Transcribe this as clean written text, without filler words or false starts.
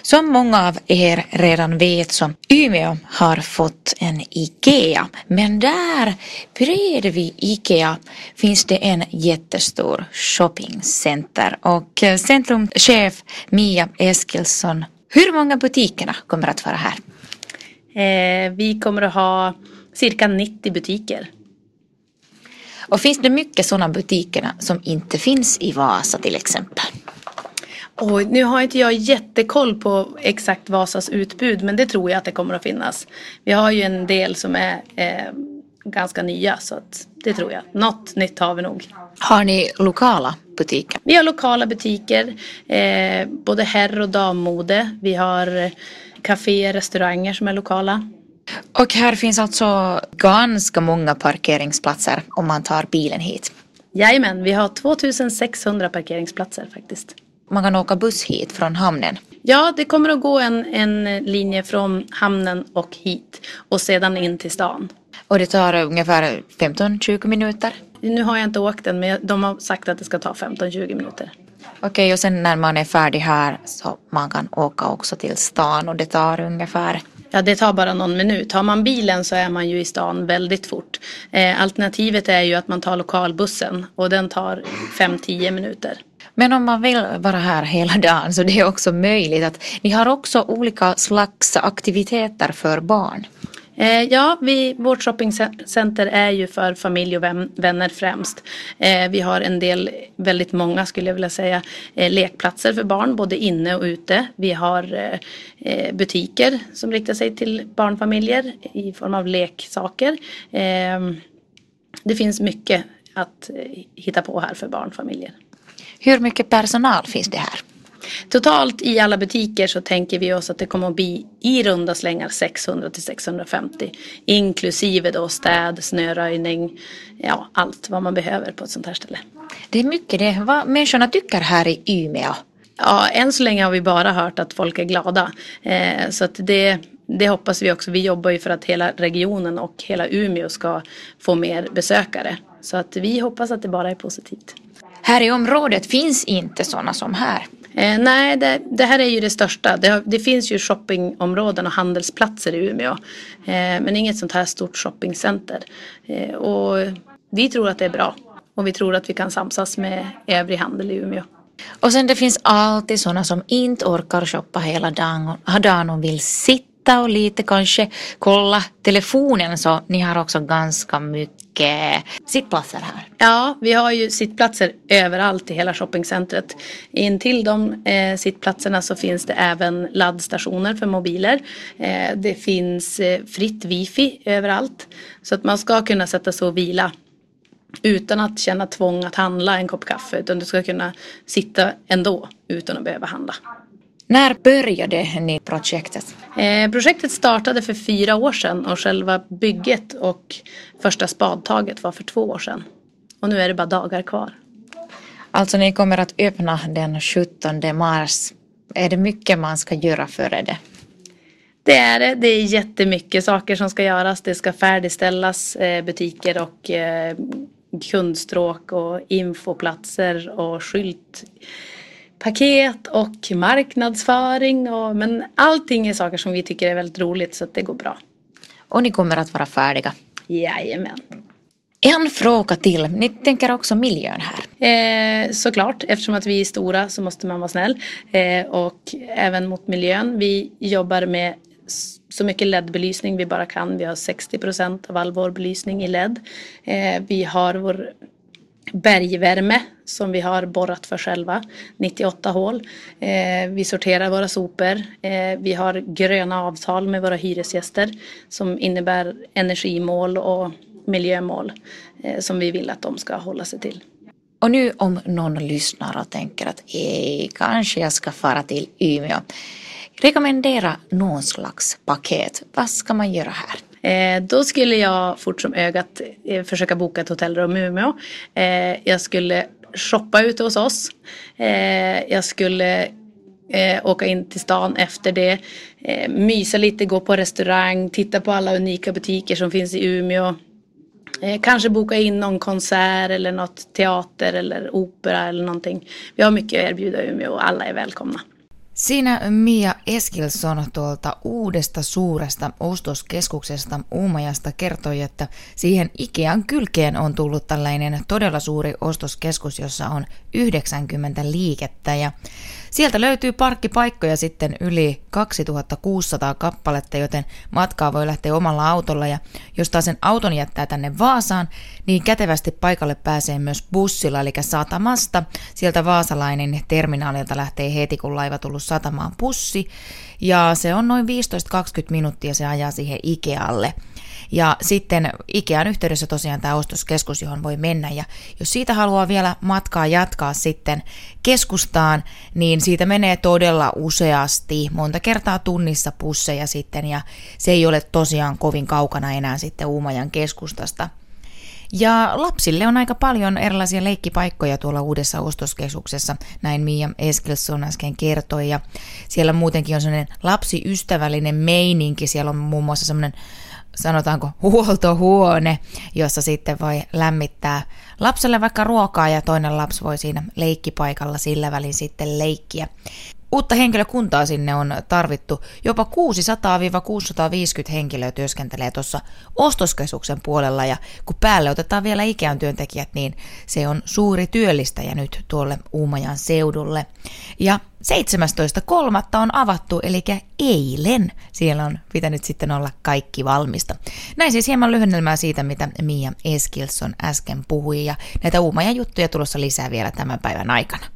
Som många av er redan vet så Umeå har fått en IKEA, men där bredvid IKEA finns det en jättestor shoppingcenter och centrumchef Mia Eskilsson, hur många butikerna kommer att vara här? Vi kommer att ha cirka 90 butiker. Och finns det mycket sådana butiker som inte finns i Vasa till exempel? Nu har inte jag jättekoll på exakt Vasas utbud, men det tror jag att det kommer att finnas. Vi har ju en del som är ganska nya, så att det tror jag. Något nytt har vi nog. Har ni lokala butiker? Vi har lokala butiker, både herr- och dammode. Vi har kaféer, restauranger som är lokala. Och här finns alltså ganska många parkeringsplatser om man tar bilen hit. Jajamän, vi har 2600 parkeringsplatser faktiskt. Man kan åka buss hit från hamnen. Ja, det kommer att gå en linje från hamnen och hit och sedan in till stan. Och det tar ungefär 15-20 minuter? Nu har jag inte åkt den, men de har sagt att det ska ta 15-20 minuter. Okej, och sen när man är färdig här så man kan åka också till stan och det tar ungefär? Ja, det tar bara någon minut. Har man bilen så är man ju i stan väldigt fort. Alternativet är ju att man tar lokalbussen och den tar 5-10 minuter. Men om man vill vara här hela dagen så det är också möjligt att ni har också olika slags aktiviteter för barn. Ja, vårt shoppingcenter är ju för familj och vänner främst. Vi har en del, väldigt många skulle jag vilja säga, lekplatser för barn, både inne och ute. Vi har butiker som riktar sig till barnfamiljer i form av leksaker. Det finns mycket att hitta på här för barnfamiljer. Hur mycket personal finns det här? Totalt i alla butiker så tänker vi oss att det kommer att bli i runda slängar 600-650. Inklusive då städ, snöröjning, ja, allt vad man behöver på ett sånt här ställe. Det är mycket det. Vad människorna tycker här i Umeå? Ja, än så länge har vi bara hört att folk är glada. Så att det hoppas vi också. Vi jobbar ju för att hela regionen och hela Umeå ska få mer besökare. Så att vi hoppas att det bara är positivt. Här i området finns inte sådana som här. Nej, det här är ju det största. Det finns ju shoppingområden och handelsplatser i Umeå. Men inget sånt här stort shoppingcenter. Och vi tror att det är bra. Och vi tror att vi kan samsas med övrig handel i Umeå. Och sen det finns alltid sådana som inte orkar shoppa hela dagen och vill sitta och lite kanske kolla telefonen, så ni har också ganska mycket sittplatser här. Ja, vi har ju sittplatser överallt i hela shoppingcentret. Intill de sittplatserna så finns det även laddstationer för mobiler. Det finns fritt wifi överallt, så att man ska kunna sätta sig och vila utan att känna tvång att handla en kopp kaffe, utan du ska kunna sitta ändå utan att behöva handla. När började ni projektet? Projektet startade för 4 år sedan och själva bygget och första spadtaget var för 2 år sedan. Och nu är det bara dagar kvar. Alltså ni kommer att öppna den 17 mars. Är det mycket man ska göra före det? Det är det. Det är jättemycket saker som ska göras. Det ska färdigställas butiker och kundstråk och infoplatser och skyltpaket och marknadsföring. Men allting är saker som vi tycker är väldigt roligt, så att det går bra. Och ni kommer att vara färdiga? Jajamän. En fråga till. Ni tänker också miljön här? Såklart, eftersom att vi är stora så måste man vara snäll. Och även mot miljön. Vi jobbar med så mycket LED-belysning vi bara kan. Vi har 60% av all vår belysning i LED. Vi har vår bergvärme som vi har borrat för själva, 98 hål. Vi sorterar våra sopor. Vi har gröna avtal med våra hyresgäster som innebär energimål och miljömål som vi vill att de ska hålla sig till. Och nu om någon lyssnar och tänker att kanske jag ska fara till Umeå. Rekommendera någon slags paket. Vad ska man göra här? Då skulle jag fort som ögat försöka boka ett hotellrum i Umeå. Jag skulle shoppa ute hos oss. Jag skulle åka in till stan efter det. Mysa lite, gå på restaurang, titta på alla unika butiker som finns i Umeå. Kanske boka in någon konsert eller något teater eller opera eller någonting. Vi har mycket att erbjuda i Umeå och alla är välkomna. Siinä Mia Eskilsson tuolta uudesta suuresta ostoskeskuksesta Uumajasta kertoi, että siihen Ikean kylkeen on tullut tällainen todella suuri ostoskeskus, jossa on 90 liikettä ja sieltä löytyy parkkipaikkoja sitten yli 2600 kappaletta, joten matkaa voi lähteä omalla autolla ja jos taas sen auton jättää tänne Vaasaan, niin kätevästi paikalle pääsee myös bussilla, eli satamasta. Sieltä vaasalainen terminaalilta lähtee heti, kun laiva tullut satamaan bussi ja se on noin 15-20 minuuttia, se ajaa siihen Ikealle. Ja sitten Ikean yhteydessä tosiaan tämä ostoskeskus, johon voi mennä ja jos siitä haluaa vielä matkaa jatkaa sitten keskustaan, niin siitä menee todella useasti, monta kertaa tunnissa busseja sitten ja se ei ole tosiaan kovin kaukana enää sitten Uumajan keskustasta. Ja lapsille on aika paljon erilaisia leikkipaikkoja tuolla uudessa ostoskeskuksessa, näin Mia Eskilsson äsken kertoi ja siellä muutenkin on sellainen lapsiystävällinen meininki, siellä on muun muassa sellainen sanotaanko huoltohuone, jossa sitten voi lämmittää lapselle vaikka ruokaa ja toinen lapsi voi siinä leikkipaikalla sillä välin sitten leikkiä. Uutta henkilökuntaa sinne on tarvittu, jopa 600-650 henkilöä työskentelee tuossa ostoskeskuksen puolella ja kun päälle otetaan vielä Ikean työntekijät, niin se on suuri työllistäjä nyt tuolle Uumajan seudulle. Ja 17.3. on avattu, eli eilen siellä on pitänyt sitten olla kaikki valmista. Näin siis hieman lyhennelmää siitä, mitä Mia Eskilsson äsken puhui ja näitä Uumajan juttuja tulossa lisää vielä tämän päivän aikana.